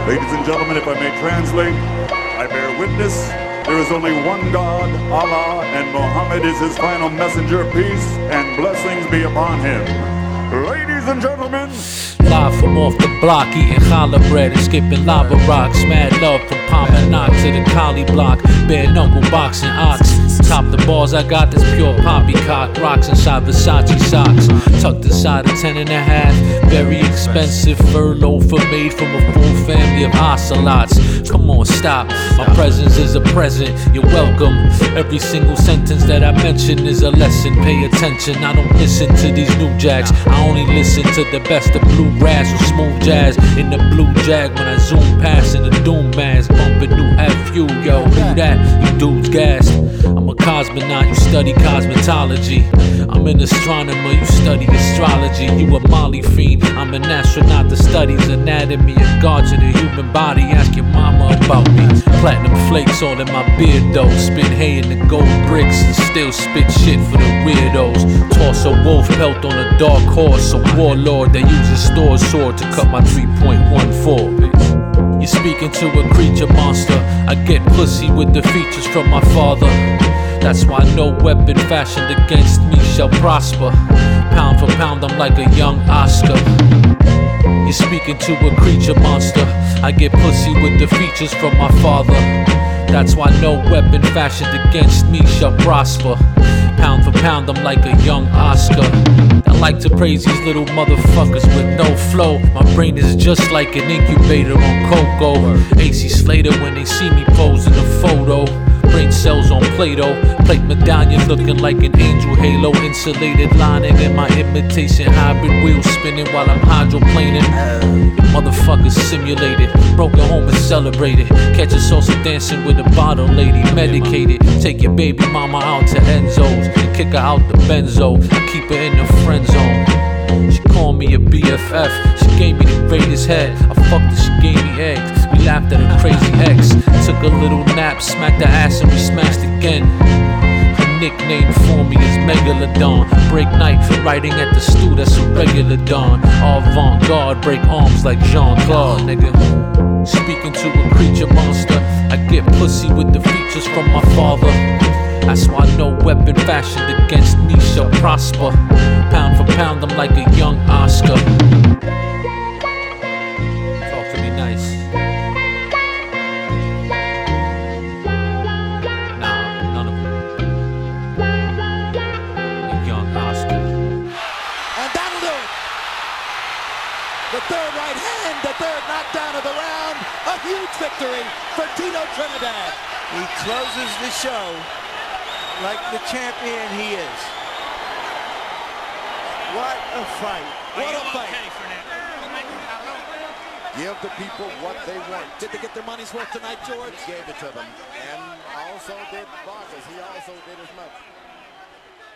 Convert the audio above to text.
Ladies and gentlemen, if I may translate, I bear witness there is only one God, Allah, and Muhammad is his final messenger. Peace and blessings be upon him. Ladies and gentlemen, live from off the block, eating challah bread and skipping lava rocks. Mad love from Palmer to the Collie block. Bare knuckle boxing ox. Top the bars, I got this pure poppycock. Rocks inside Versace socks. Tucked inside a 10.5. Very expensive fur loafer made from a full family of ocelots. Come on, stop. My presence is a present. You're welcome. Every single sentence that I mention is a lesson. Pay attention. I don't listen to these new jacks. I only listen to the best of bluegrass or smooth jazz. In the blue jag when I zoom past in the doom mask. Bumping new FU, yo, who that? You dudes gassed. I'm a cosmonaut, you study cosmetology. I'm an astronomer, you study astrology. You a Molly fiend, I'm an astronaut that studies anatomy and guards of the human body. Ask your mama about me. Platinum flakes all in my beard though. Spit hay in the gold bricks and still spit shit for the weirdos. Toss a wolf pelt on a dark horse. A warlord that uses Stor's sword to cut my 3.14. You're speaking to a creature monster. I get pussy with the features from my father. That's why no weapon fashioned against me shall prosper. Pound for pound, I'm like a young Oscar. You're speaking to a creature monster. I get pussy with the features from my father. That's why no weapon fashioned against me shall prosper. Pound for pound, I'm like a young Oscar. I like to praise these little motherfuckers with no flow. My brain is just like an incubator on cocoa. AC Slater when they see me posing a photo. Brain cells on Play-Doh. Plate medallion looking like an angel halo. Insulated lining in my imitation hybrid wheel spinning while I'm hydroplaning. You motherfuckers simulated. Broken home and celebrated. Catch a salsa dancing with a bottle lady. Medicated. Take your baby mama out to Enzo's and kick her out the benzo. Keep her in the friend zone. She called me a BFF. She gave me the greatest head. I fucked her, she gave me eggs. We laughed at her crazy ex. Took a little nap, smacked her ass and we smashed again. Her nickname for me is Megalodon. Break night, writing at the stew, that's a regular dawn. Avant-garde, break arms like Jean-Claude, nigga. Speaking to a creature monster. I get pussy with the features from my father. That's why no weapon fashioned against me shall prosper. Pound for pound, I'm like a young Oscar. Talk to me nice. Nah, none of them. A young Oscar. And that'll do it. The third right hand, the third knockdown of the round. A huge victory for Tito Trinidad. He closes the show like the champion he is. What a fight. What a fight. Give the people what they want. Did they get their money's worth tonight, George? He gave it to them. And also did Vargas. He also did as much.